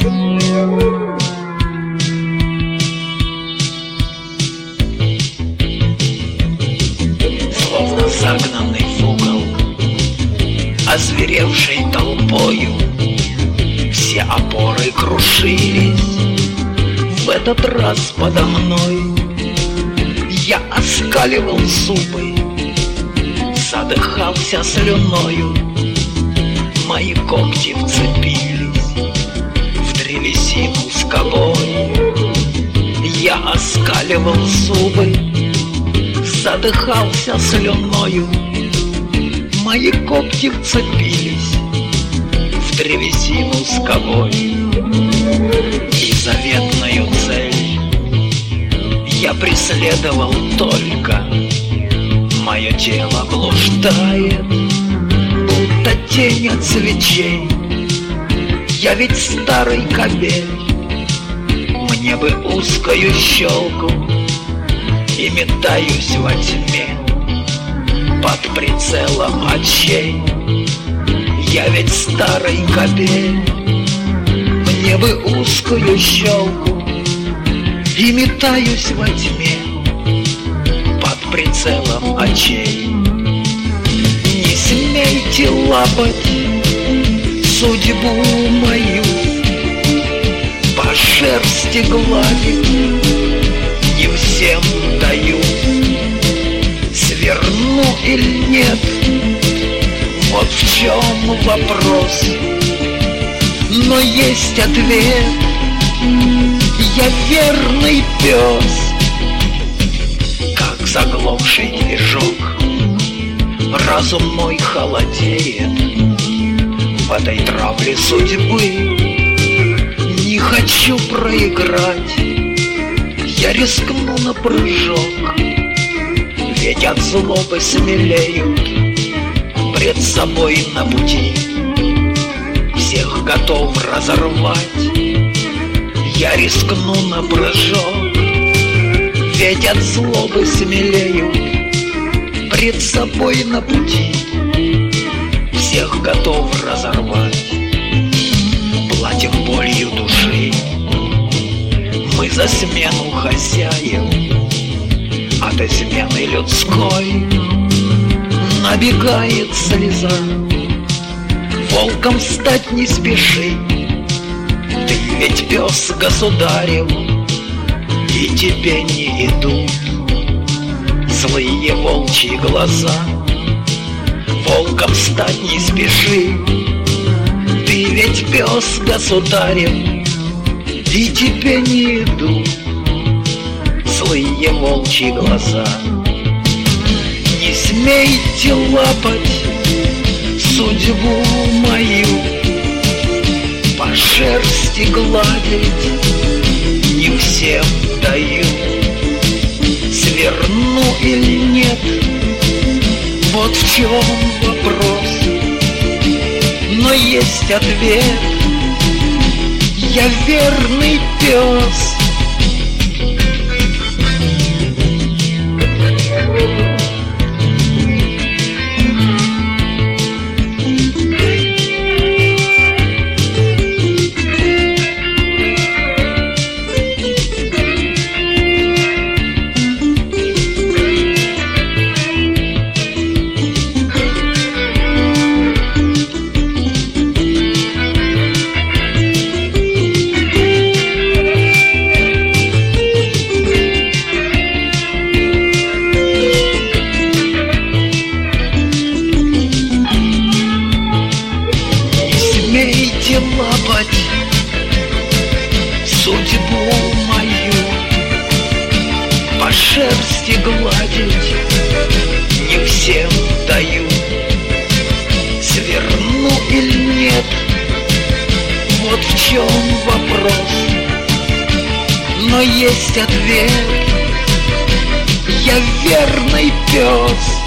Словно загнанный в угол, озверевшей толпою, все опоры крушились. В этот раз подо мной я оскаливал зубы, задыхался слюною. Мои когти вцепились в древесину скалой. Я оскаливал зубы, задыхался слюною. Мои когти вцепились в древесину скалой. И заветную цель я преследовал только. Мое тело блуждает, будто тень от свечей. Я ведь старый кобель, мне бы узкую щелку, и метаюсь во тьме под прицелом очей. Я ведь старый кобель, мне бы узкую щелку, и метаюсь во тьме под прицелом очей. Не смейте лапать судьбу мою, по шерсти гладить не всем даю. Сверну или нет, вот в чем вопрос. Но есть ответ, я верный пес. Как заглохший движок, разум мой холодеет в этой травле судьбы. Не хочу проиграть, я рискну на прыжок, ведь от злобы смелеют пред собой на пути. Всех готов разорвать, я рискну на прыжок, ведь от злобы смелеют пред собой на пути. Всех готов разорвать. Платим болью души мы за смену хозяев, от измены людской набегает слеза. Волком стать не спеши, ты ведь пес государев, и тебе не идут злые волчьи глаза. Волком стать не спеши, ты ведь пес государев, и тебе не идут злые волчьи глаза. Не смейте лапать судьбу мою, по шерсти гладить не всем даю. Сверну или нет, вот в чем вопрос. Но есть ответ, я верный пес. Лапать судьбу мою, по шерсти гладить не всем даю. Сверну или нет, вот в чем вопрос. Но есть ответ, я верный пес.